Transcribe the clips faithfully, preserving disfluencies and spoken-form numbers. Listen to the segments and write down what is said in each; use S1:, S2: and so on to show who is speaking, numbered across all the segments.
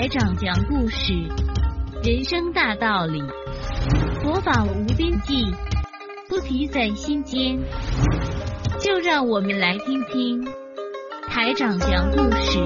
S1: 台长讲故事，人生大道理，佛法无边际，不提在心间。就让我们来听听台长讲故事。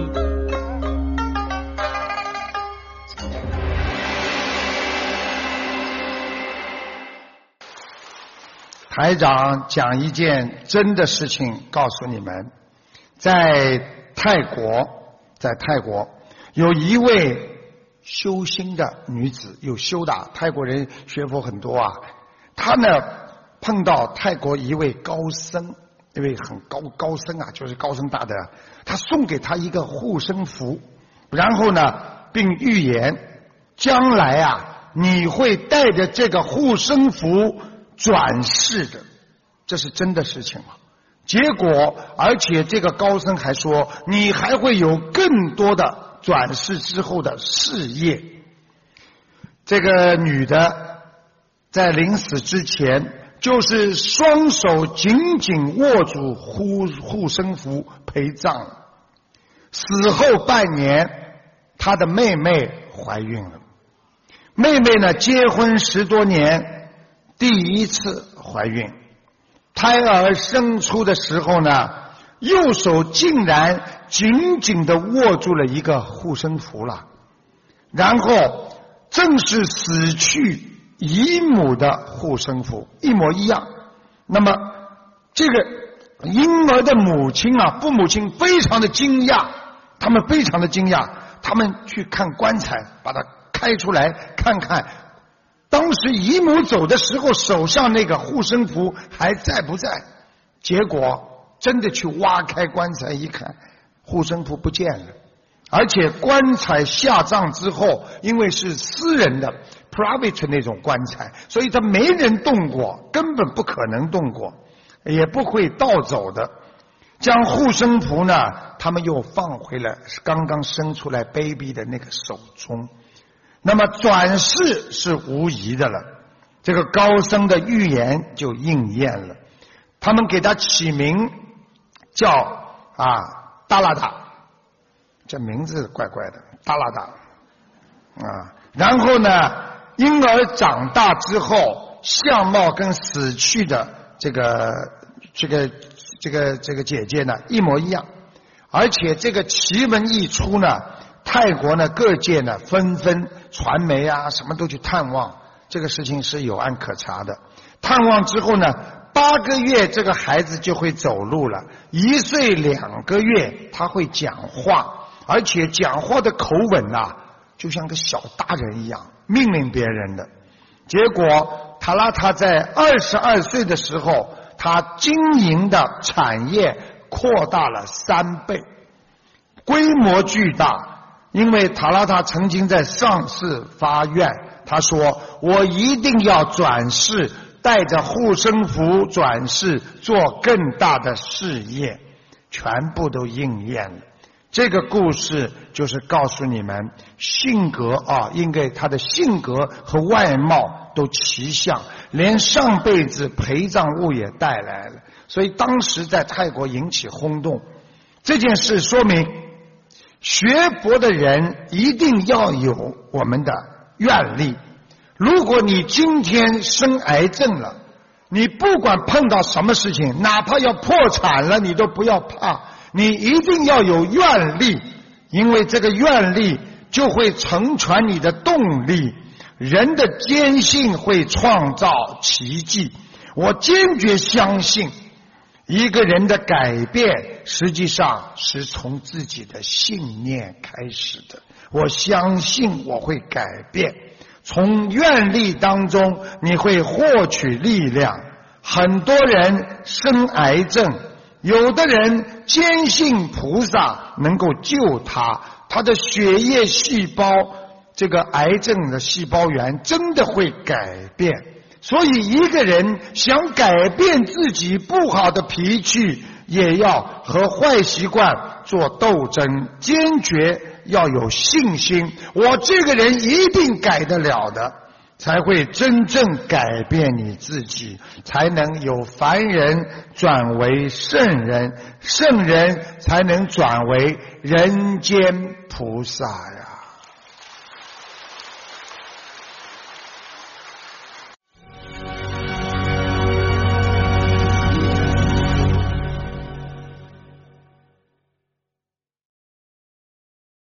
S2: 台长讲一件真的事情告诉你们，在泰国，在泰国有一位修心的女子，有修的泰国人学佛很多啊。她呢碰到泰国一位高僧，一位很高高僧啊，就是高僧大德，他送给她一个护身符，然后呢并预言将来啊你会带着这个护身符转世的，这是真的事情吗？结果而且这个高僧还说你还会有更多的转世之后的事业。这个女的在临死之前就是双手紧紧握住护护身符陪葬，死后半年她的妹妹怀孕了，妹妹呢结婚十多年第一次怀孕，胎儿生出的时候呢，右手竟然紧紧地握住了一个护身符了，然后正是死去姨母的护身符，一模一样。那么这个婴儿的母亲啊，父母亲非常的惊讶，他们非常的惊讶，他们去看棺材，把它开出来看看当时姨母走的时候手上那个护身符还在不在。结果真的去挖开棺材一看，护身符不见了，而且棺材下葬之后，因为是私人的 private 那种棺材，所以他没人动过，根本不可能动过，也不会盗走的。将护身符呢他们又放回了刚刚生出来 baby 的那个手中。那么转世是无疑的了，这个高僧的预言就应验了。他们给他起名叫啊达拉达，这名字怪怪的，达拉达啊。然后呢婴儿长大之后相貌跟死去的这个这个这个这个姐姐呢一模一样，而且这个奇闻一出呢，泰国呢各界呢纷纷传媒啊什么都去探望，这个事情是有案可查的。探望之后呢，八个月这个孩子就会走路了，一岁两个月他会讲话，而且讲话的口吻啊就像个小大人一样，命令别人的。结果塔拉塔在二十二岁的时候，他经营的产业扩大了三倍，规模巨大。因为塔拉塔曾经在上世发愿，他说我一定要转世，带着护身符转世做更大的事业，全部都应验了。这个故事就是告诉你们性格啊，因为他的性格和外貌都奇像，连上辈子陪葬物也带来了，所以当时在泰国引起轰动。这件事说明学佛的人一定要有我们的愿力。如果你今天生癌症了，你不管碰到什么事情，哪怕要破产了，你都不要怕，你一定要有愿力，因为这个愿力就会成全你的动力。人的坚信会创造奇迹，我坚决相信一个人的改变实际上是从自己的信念开始的。我相信我会改变，从愿力当中你会获取力量。很多人生癌症，有的人坚信菩萨能够救他，他的血液细胞，这个癌症的细胞源真的会改变。所以一个人想改变自己不好的脾气，也要和坏习惯做斗争，坚决要有信心，我这个人一定改得了的，才会真正改变你自己，才能由凡人转为圣人，圣人才能转为人间菩萨呀。